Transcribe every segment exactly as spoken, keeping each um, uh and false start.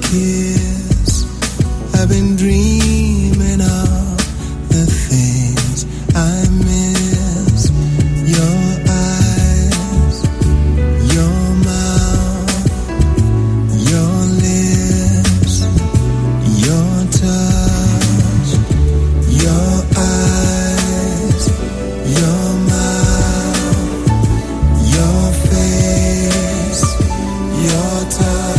kiss. I've been dreaming of the things I miss. Your eyes, your mouth, your lips, your touch. Your eyes, your mouth, your face, your touch.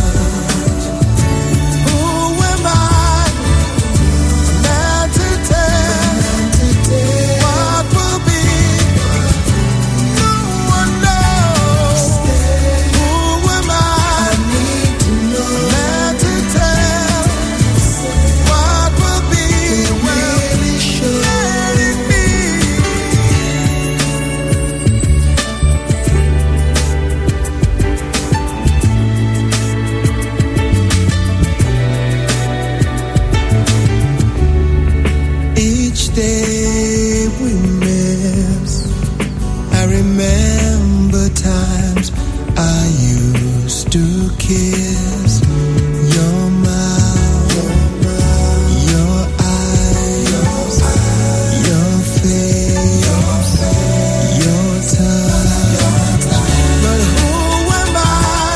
Day we miss. I remember times I used to kiss your mouth, your eyes, your face, your touch. But who am I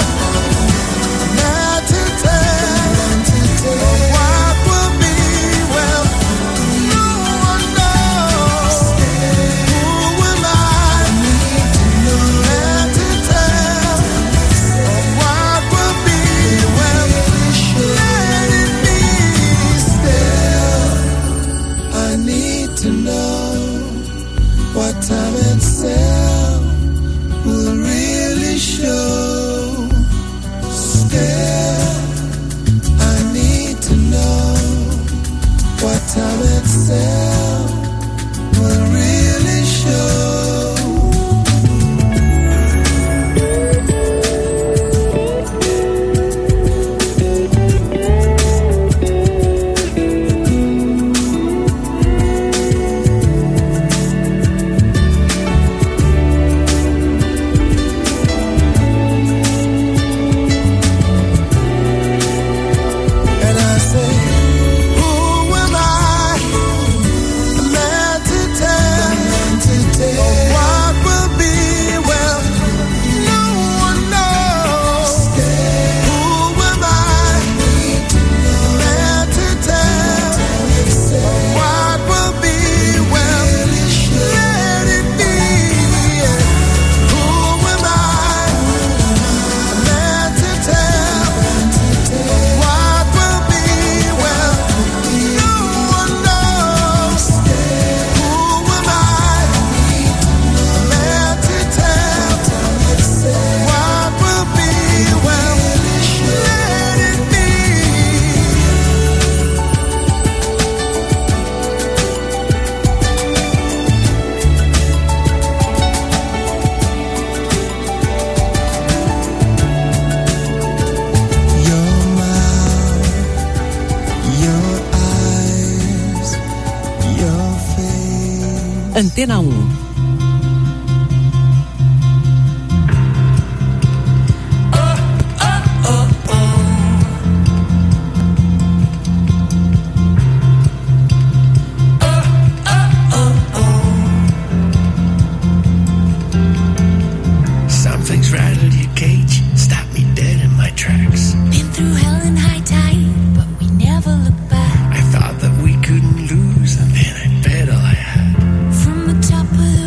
not to tell what will be? Well, time itself will really show. Still, I need to know what time itself will really show. Antena um. Top of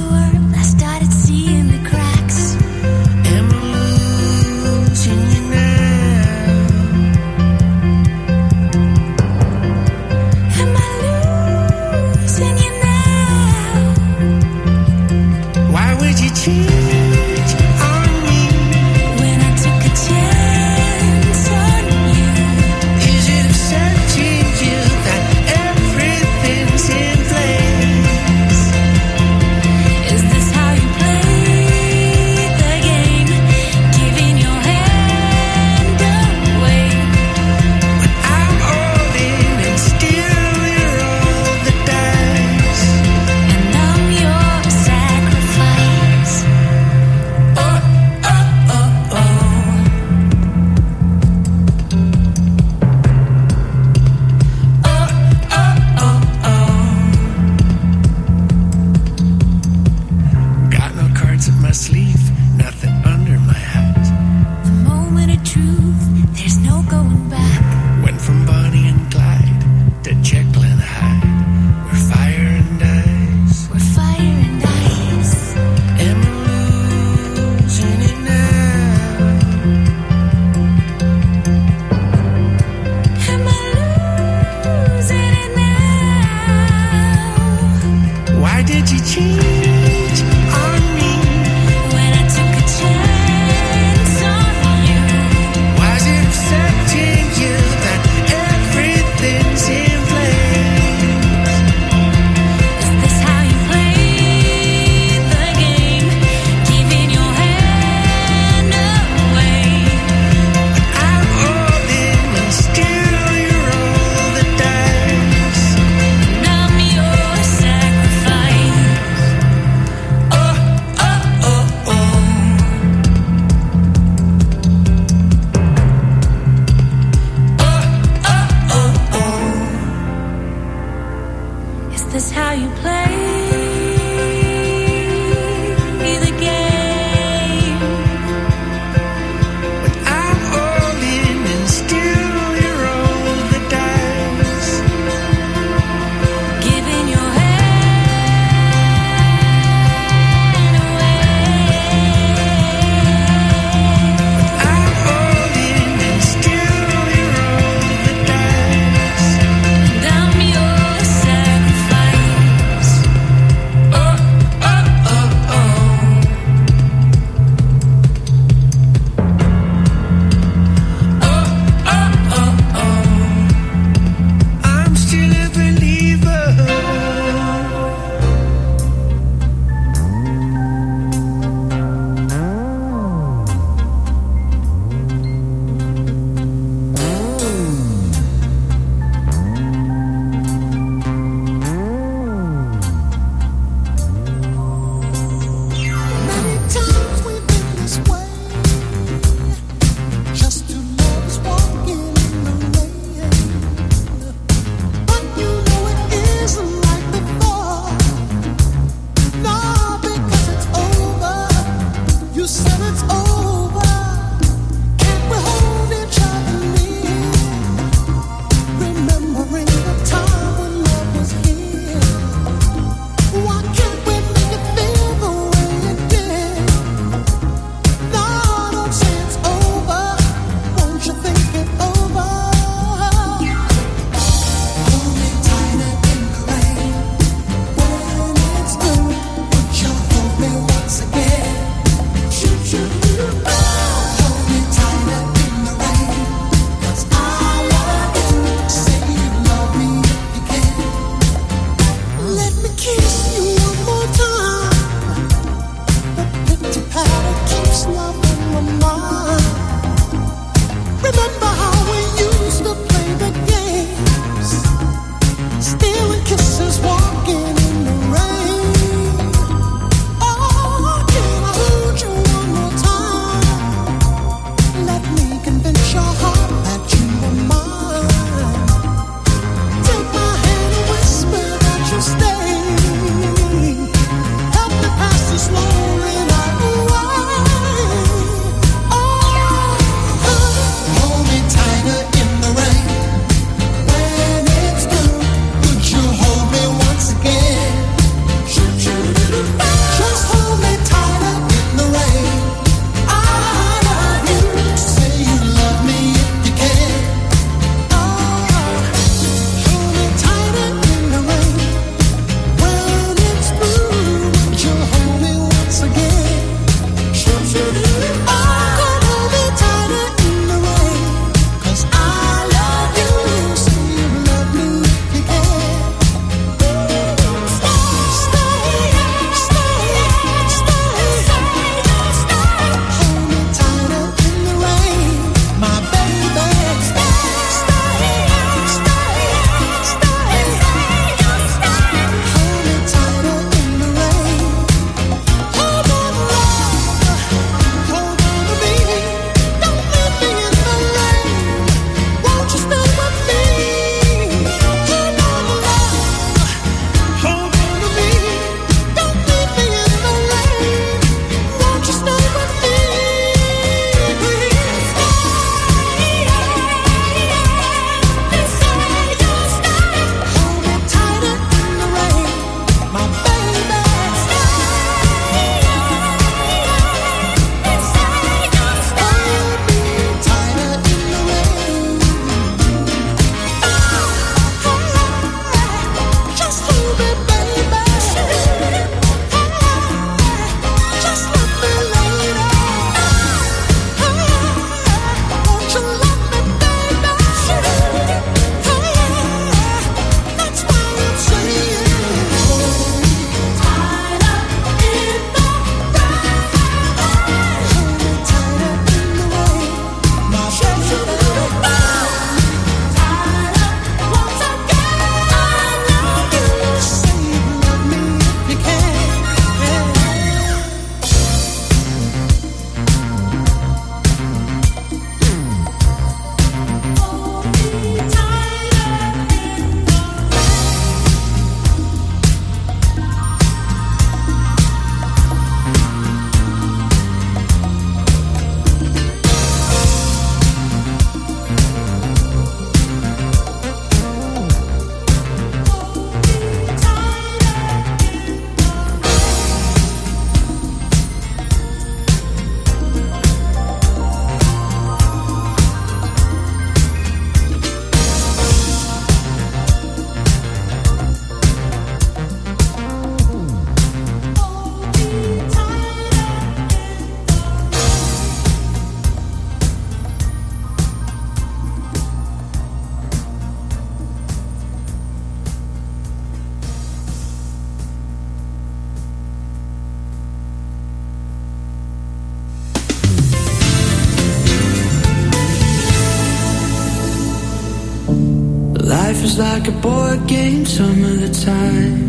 was like a board game some of the time.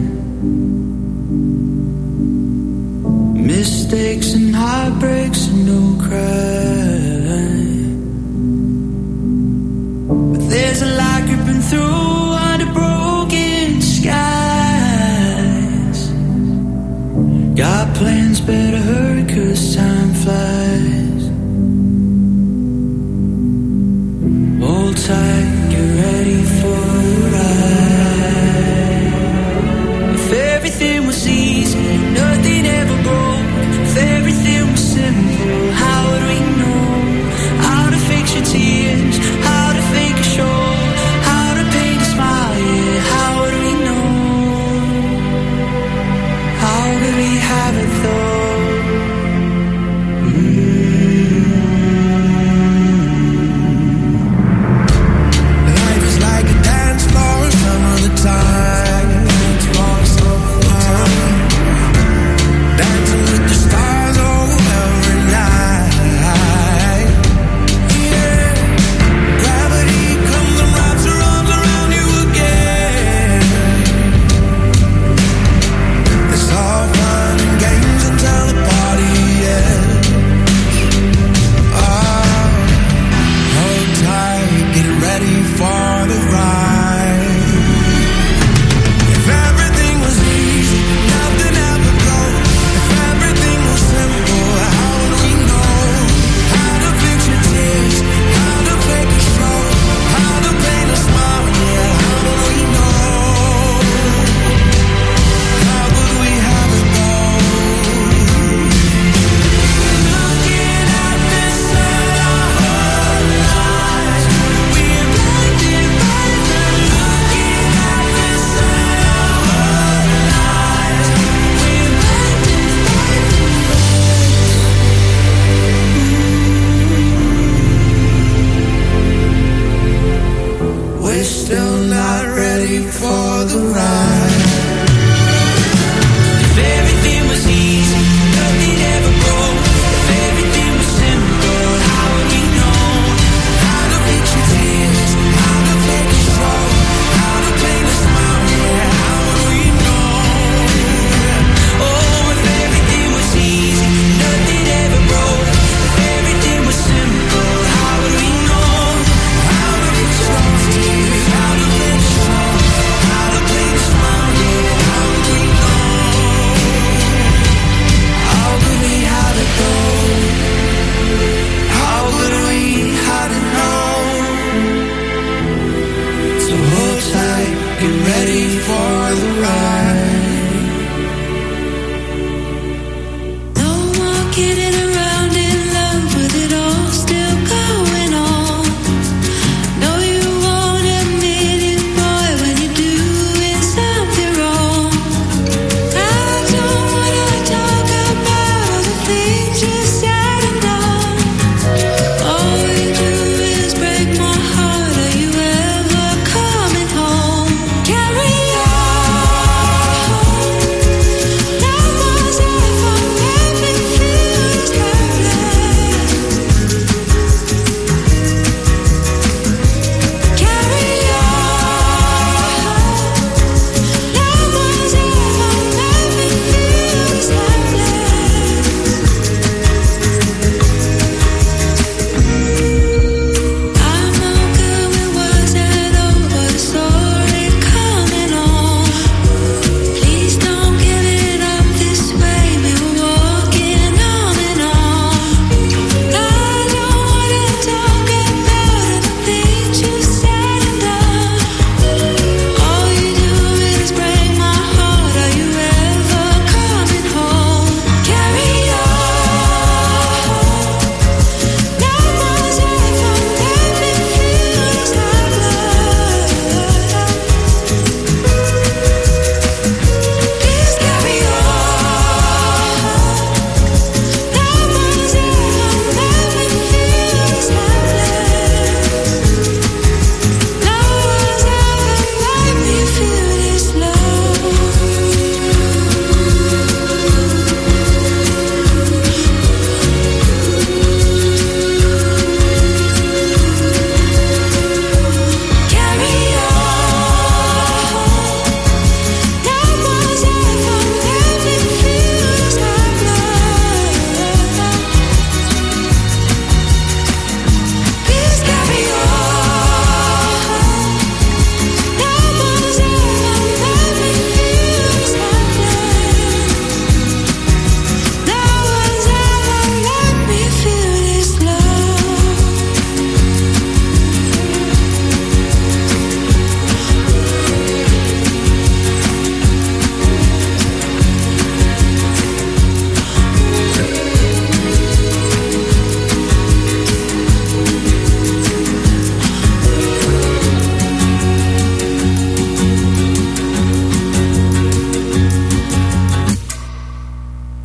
Mistakes and heartbreaks and no crime. But there's a light creeping through under broken skies. Got plans, better hurry 'cause time flies. Hold tight, get ready for a ride. If everything was easy, nothing ever broke. If everything was simple, how would we know? How to fix your tears, how to fake a show, how to paint a smile, yeah, how would we know? How could we have it though? Mm-hmm.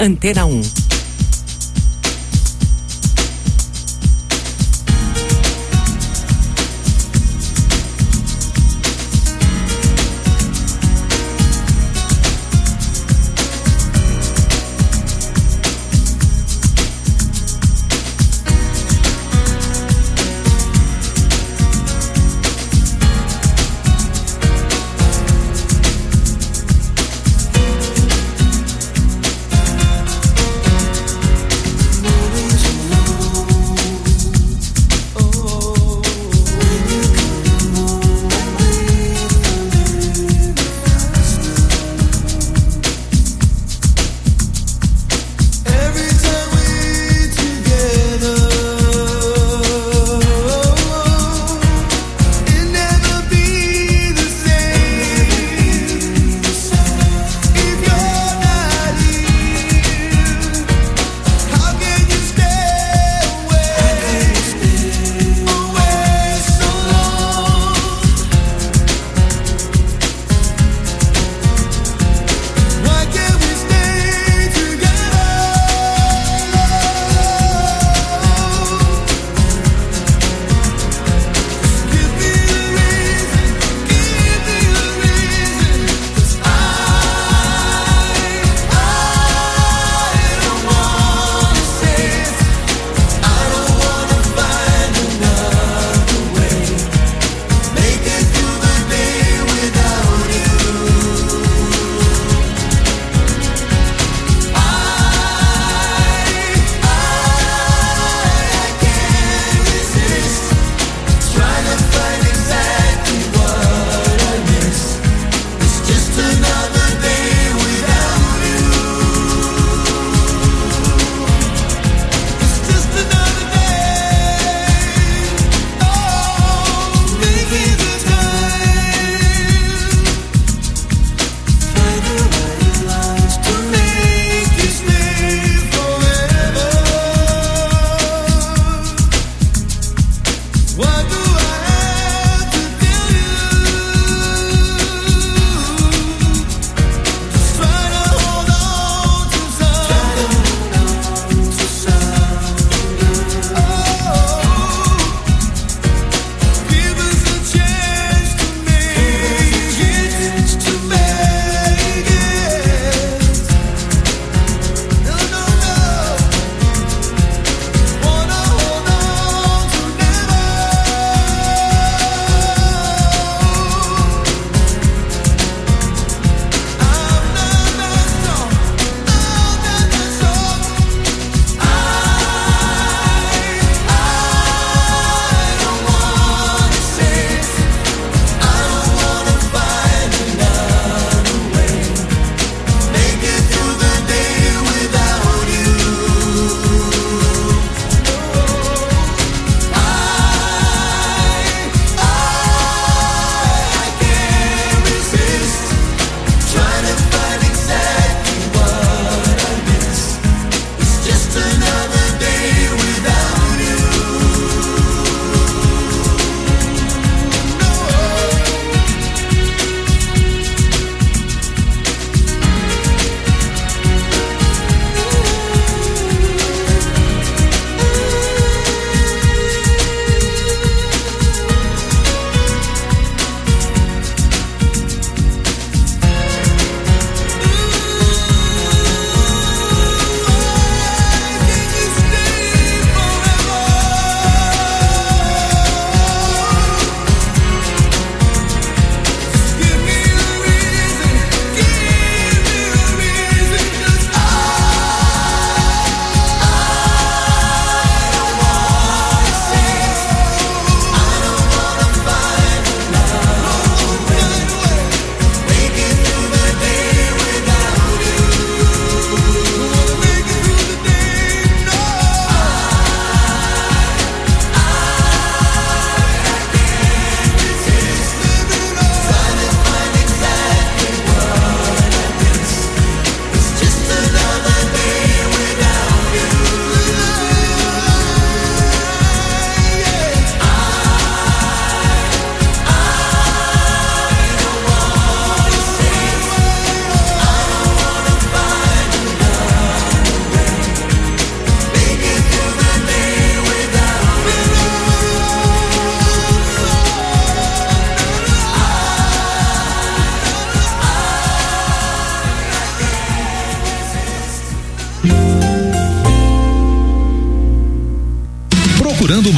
Antena um.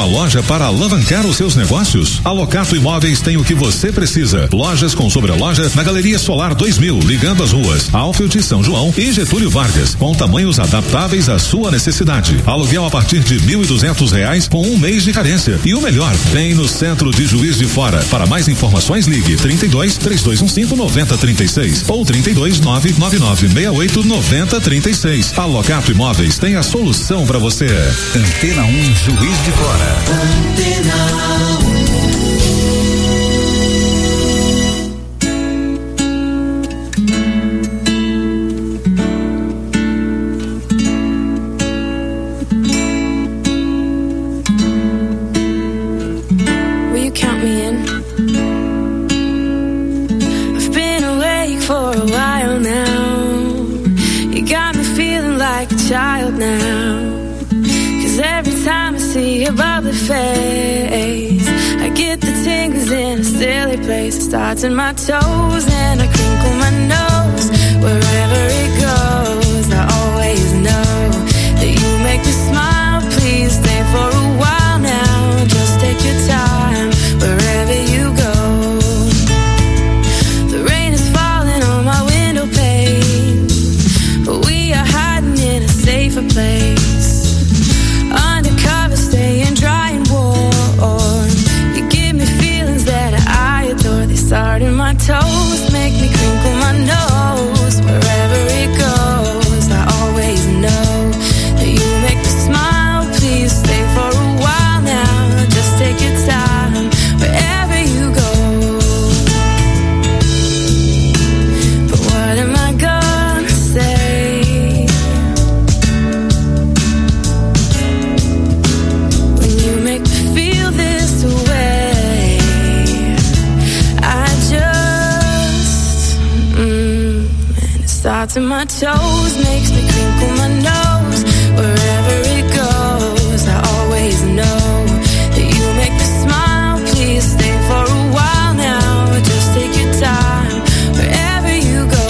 uma loja para alavancar os seus negócios? A Locato Imóveis tem o que você precisa. Lojas com sobreloja na Galeria Solar dois mil, ligando as ruas Alfield, São João e Getúlio Vargas, com tamanhos adaptáveis à sua necessidade. Aluguel a partir de mil e duzentos reais com um mês de carência. E o melhor, tem no centro de Juiz de Fora. Para mais informações, ligue trinta e dois, três dois um cinco, noventa trinta e seis ou trinta e dois, nove nove nove seis oito, noventa trinta e seis. A Locato Imóveis tem a solução para você. Antena um Juiz de Fora. Antena um. Child now, 'cause every time I see your bubbly face, I get the tingles in a silly place. It starts in my toes and I crinkle my nose. Wherever it goes, I always know that you make me smile. Please stay for a while now. Just take your time wherever you go. The rain is falling on my window pane, but we are hiding in a safer place. Undercover, staying dry and warm. You give me feelings that I adore. They start in my toes, make me crinkle my nose. Wherever it goes, I always know that you make me smile. Please stay for a while now. Just take your time wherever you go. But what am I gonna say when you make me feel this way? I just mm, and it starts in my toes, makes me crinkle my nose. Wherever it goes, I always know that you make me smile. Please stay for a while now. Just take your time wherever you go.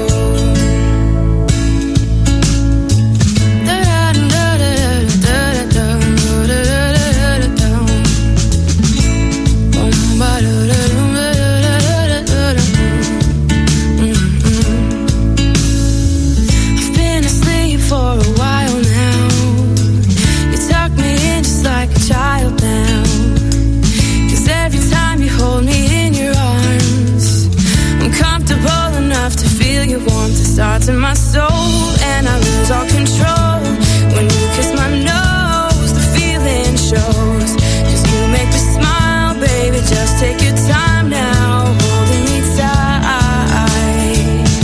I've been asleep for a while now. You tuck me in just like a child now. 'Cause every time you hold me in your arms, I'm comfortable enough to feel your warmth. It starts in my soul and I lose all control. When you kiss my nose, the feeling shows. 'Cause you make me smile, baby. Just take your time now, holding me tight.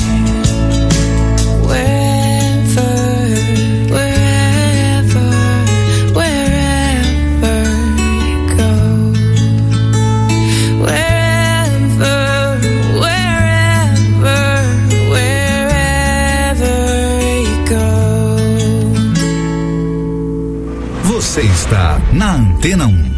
Wherever, wherever, wherever you go. Wherever, wherever, wherever you go. Você está na Antena um.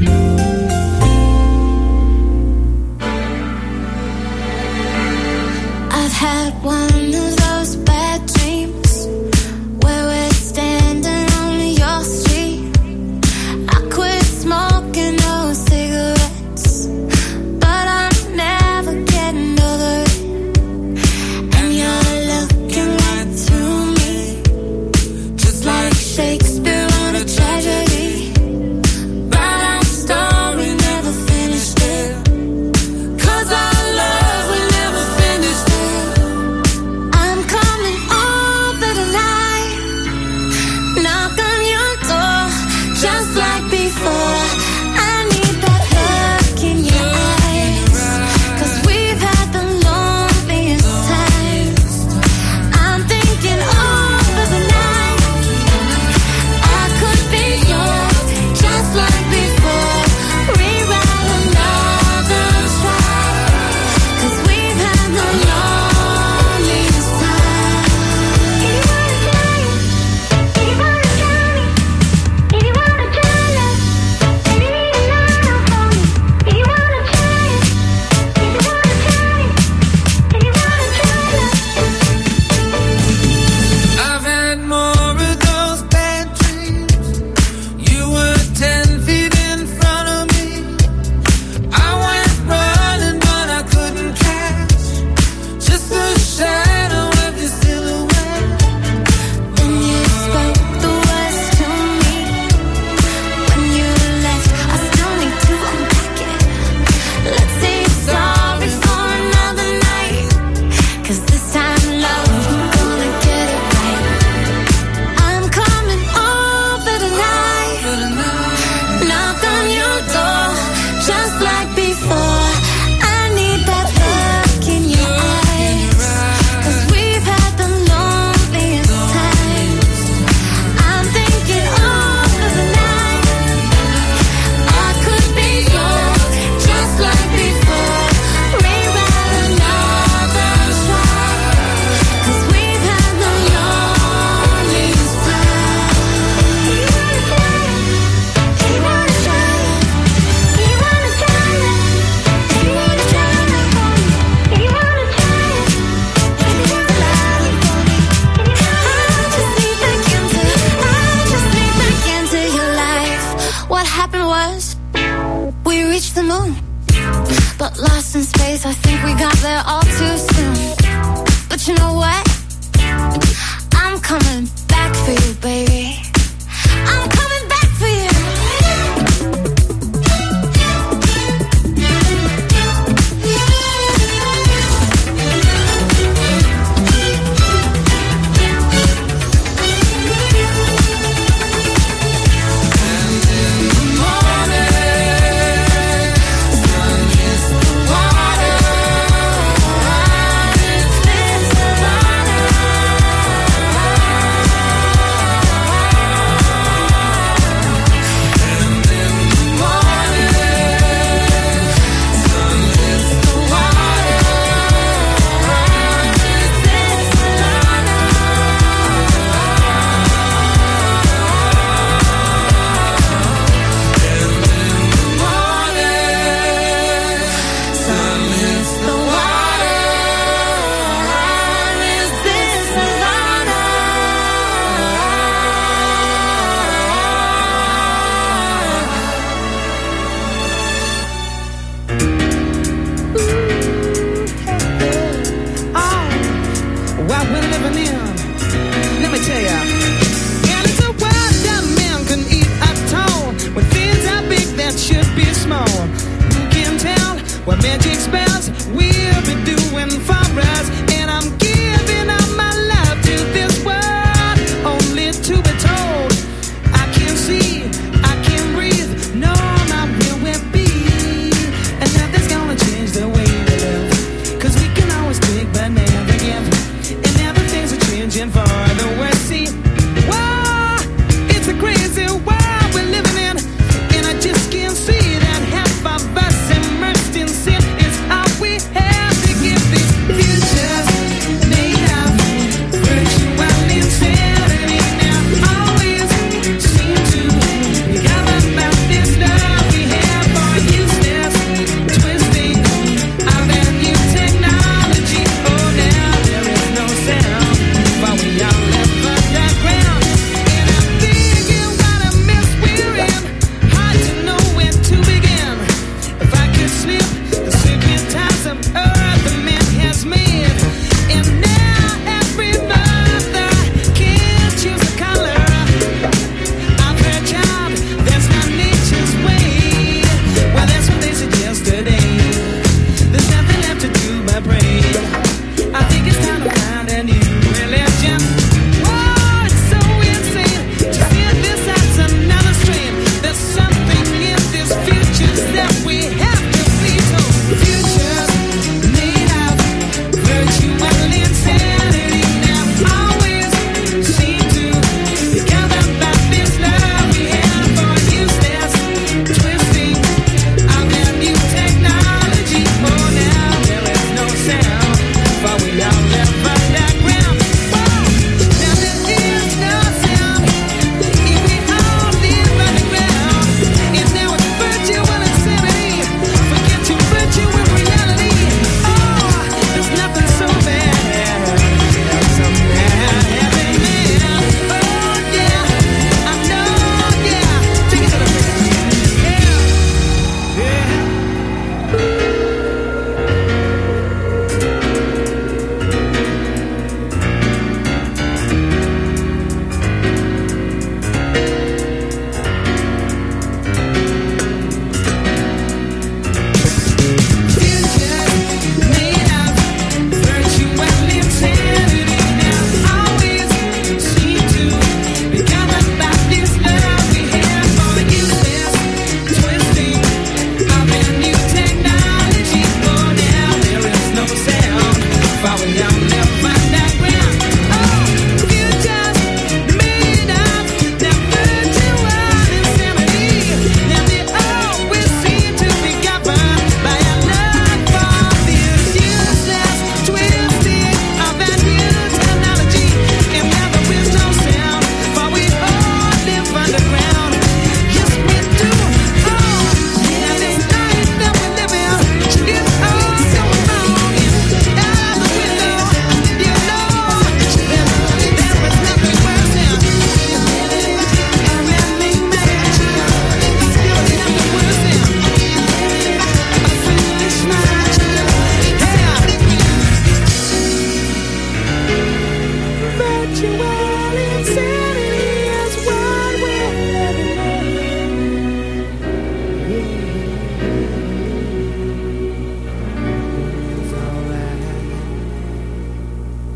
I've had one of those bad dreams where we're standing on your street. I quit smoking those cigarettes, but I'm never getting over it. And you're looking right through me, just like Shakespeare on a tragedy. Write our story, never finished it. 'Cause our love will never finish it. I'm reach the moon. But lost in space, I think we got there all too soon. But you know what? I'm coming back for you, baby. I'm coming back for you. Futures,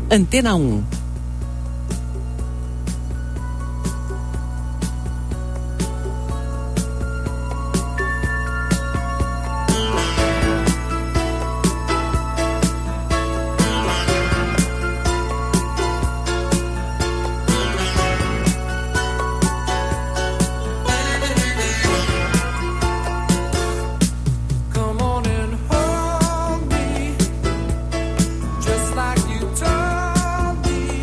Antena um. Just like you told me.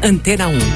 Antena um.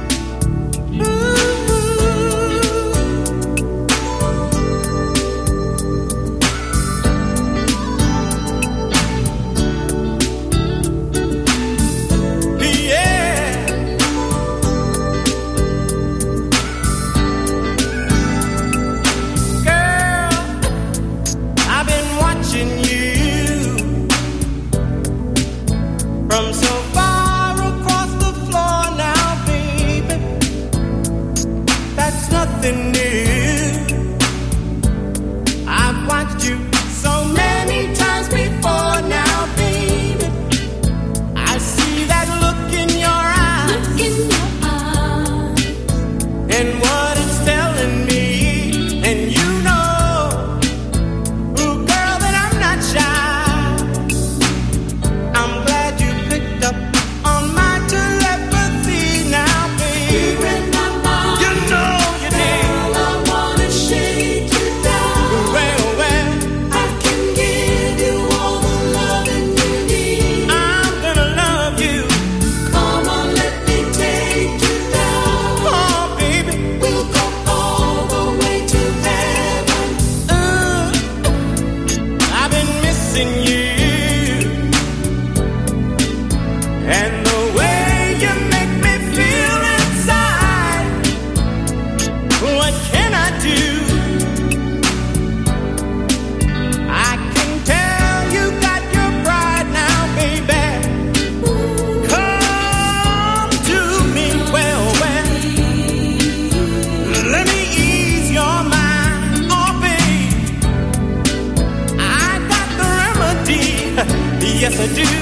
Yes, I do.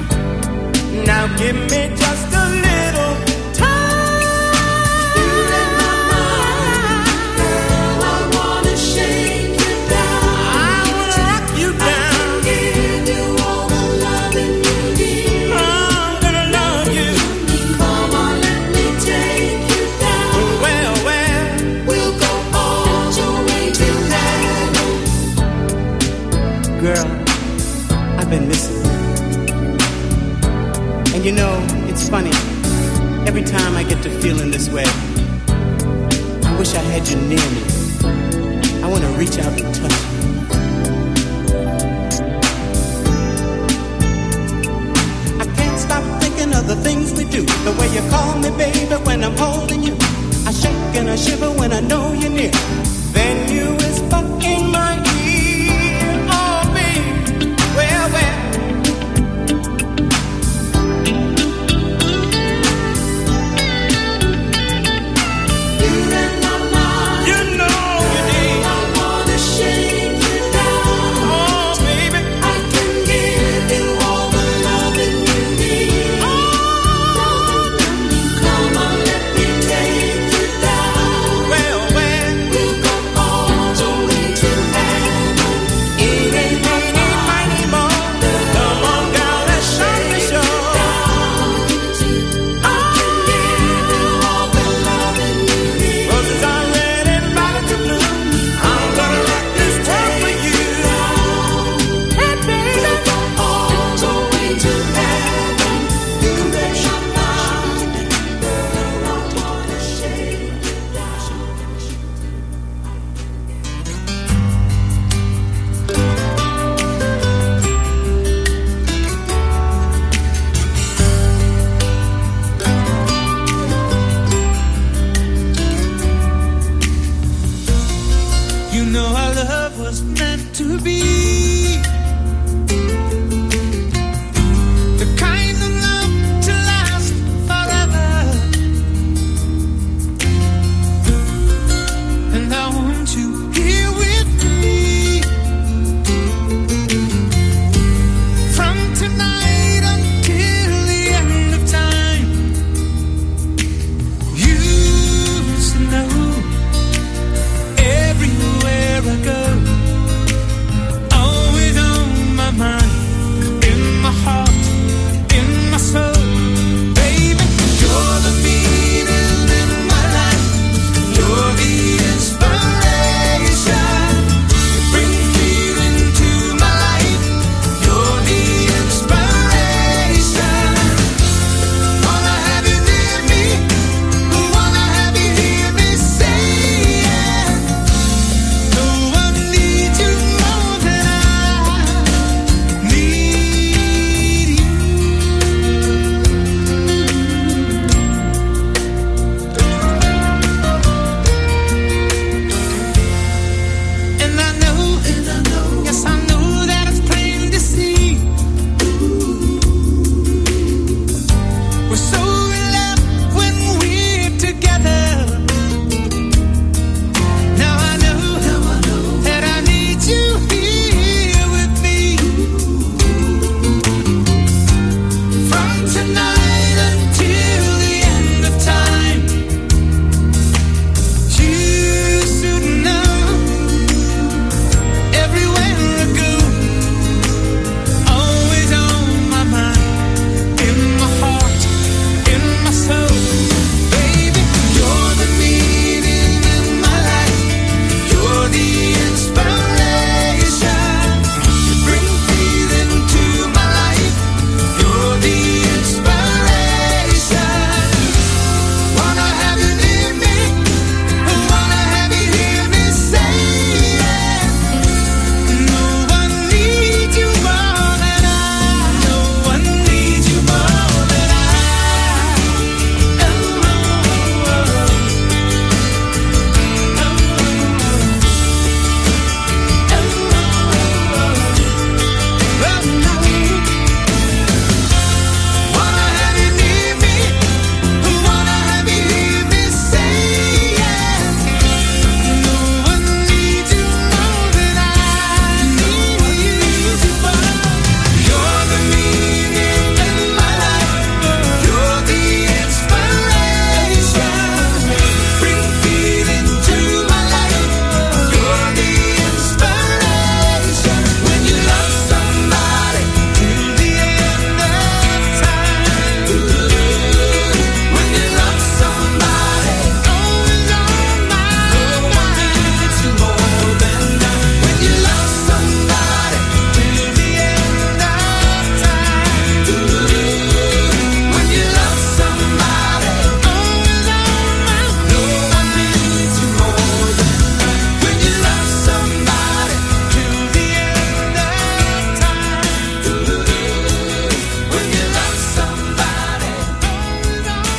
Now give me just a little time. You're in my mind, girl. I wanna shake you down. I wanna rock you down. I can give you all the loving you need. I'm gonna love you. Come on, let me take you down. Well, well, we'll go all the way to heaven. Girl, I've been missing. And you know, it's funny, every time I get to feeling this way, I wish I had you near me. I want to reach out and touch you. I can't stop thinking of the things we do, the way you call me baby when I'm holding you. I shake and I shiver when I know you're near. Then you whisper in my ear, oh baby, well, well. Everywhere I go, oh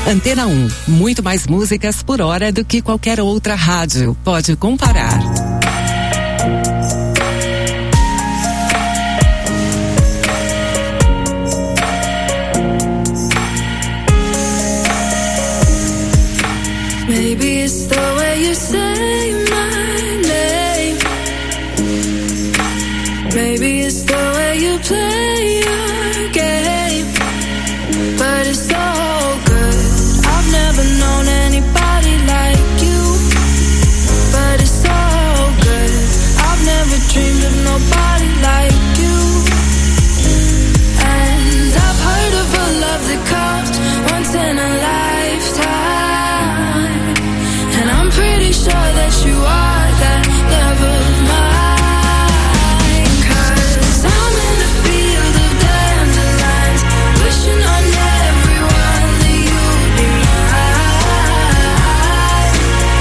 Antena um, muito mais músicas por hora do que qualquer outra rádio. Pode comparar. Maybe it's the way you say my name. Maybe it's the way you play your game. But it's so good. I've never known anybody like you. But it's so good. I've never dreamed of nobody like you. And I've heard of a love that comes once in a lifetime. And I'm pretty sure that you are that love of mine. 'Cause I'm in a field of dandelions, wishing on everyone that you'd be mine,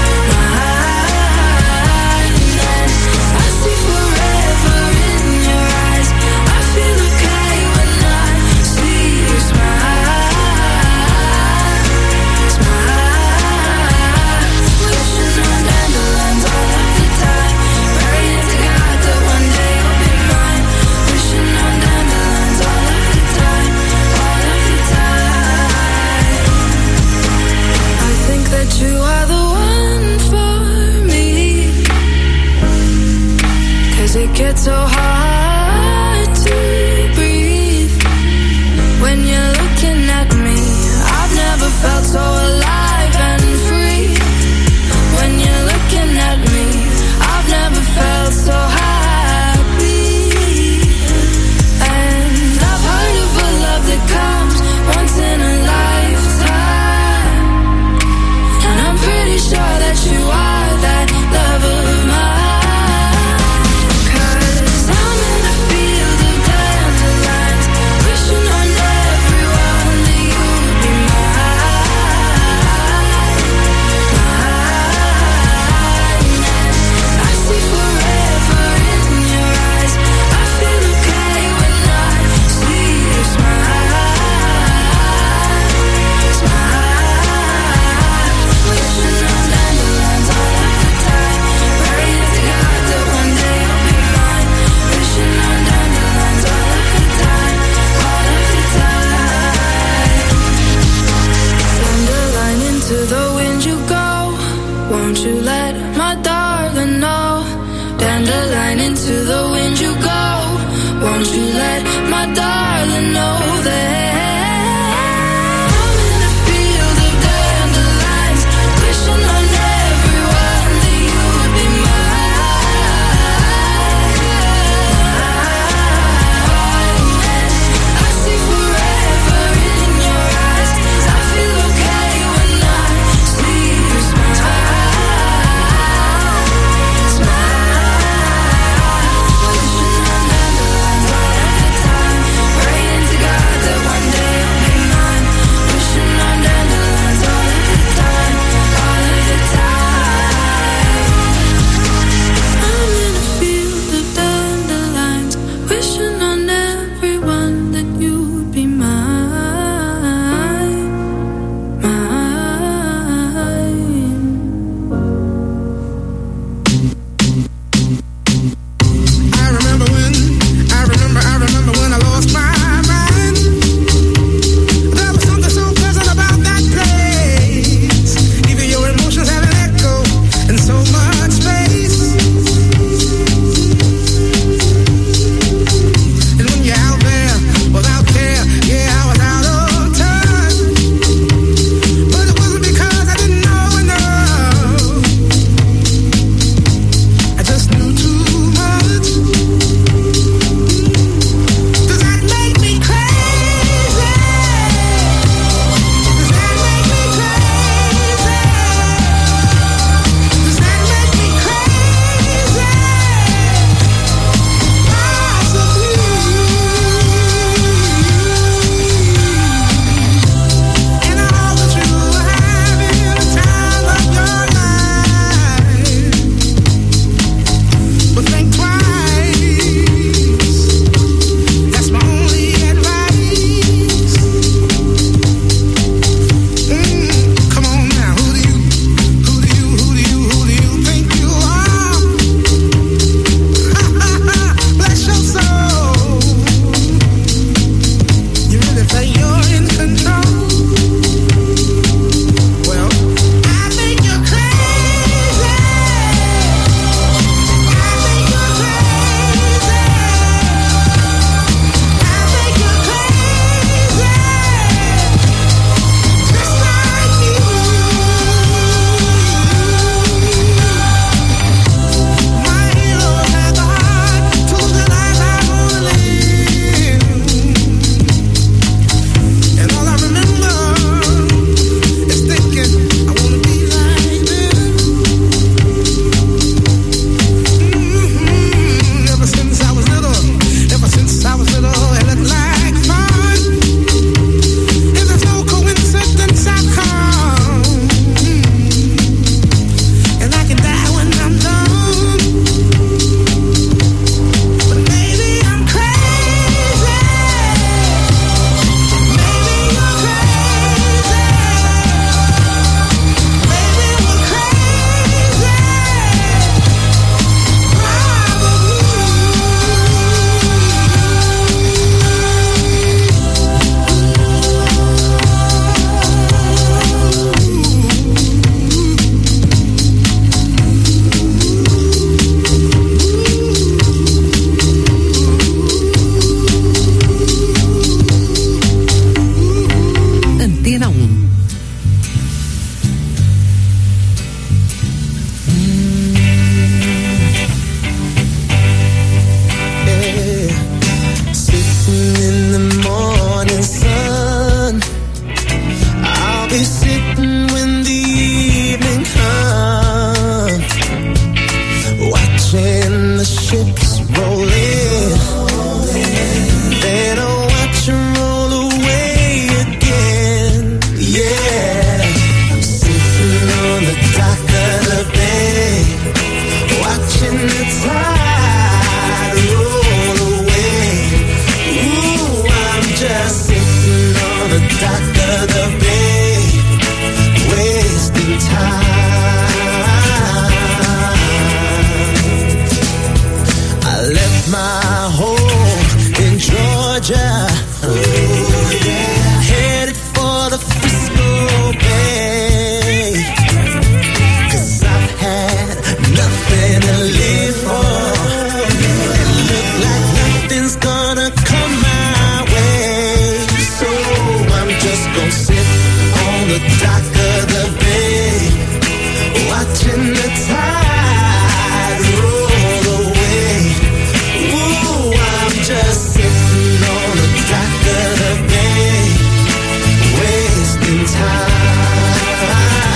mine. And I see forever in your eyes. I feel okay when I see you smile, smile. Wishing on dandelions all of the time, praying to God that one day you'll be mine. Wishing on dandelions all of the time, all of the time. I think that you are the one for me, 'cause it gets so hard to breathe when you're looking at me. I've never felt so alive and free. When you're looking at me, I've never felt so happy. And I've heard of a love that comes once in a lifetime. And I'm pretty sure that you are that love of mine. 'Cause I'm in a field of dandelions, wishing on everyone that you'd be mine, mine. I see forever in your eyes. I feel okay when I see you smile, smile. Wishing on dandelions all of the time, praying to God that one day you'll be mine. Wishing on dandelions all of the time, all of the time. Dandelion into the wind you go. Won't you let my darling know? Dandelion into the wind you go. Won't you let my darling know that I'm in a field of dandelions, wishing on everyone that you'd be mine, mine. I see forever in your eyes. I feel okay when I see you smile, smile. Wishing on dandelions all of the time, ships roll in, then I watch them roll away again. Yeah, I'm sitting on the dock of the bay, watching the tide roll away. Ooh, I'm just sitting on the dock of the bay, wasting time. My home in Georgia, ooh, yeah. Headed for the Frisco Bay, 'cause I've had nothing to live for, and look like nothing's gonna come my way. So I'm just gonna sit on the dock of the bay, watching the tide roll away. Just sitting on the dock of the bay, wasting time.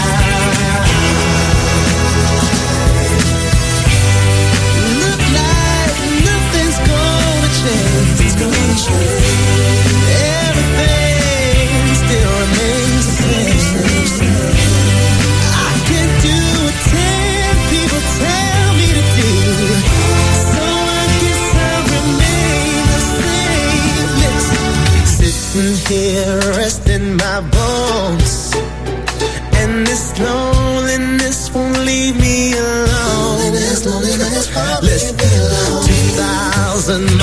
Look like nothing's gonna change. It's gonna change. Everything still remains the same. I can't do what ten people tell me to do, so I guess I'll remain sitting here resting my bones, and this loneliness won't leave me alone. Loneliness, loneliness, listen, two thousand